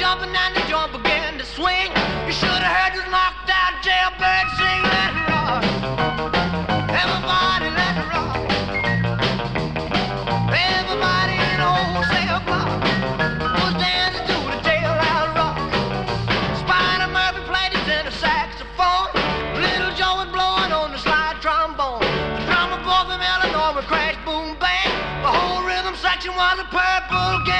jumping and the joint began to swing. You should have heard this knocked out jailbird sing. Let it rock. Everybody let it rock. Everybody in the wholesale block was dancing to the jailhouse rock. Spider Murphy played his tenor saxophone. Little Joe was blowing on the slide trombone. The drummer boy from Illinois would crash, boom, bang. The whole rhythm section was a purple gang.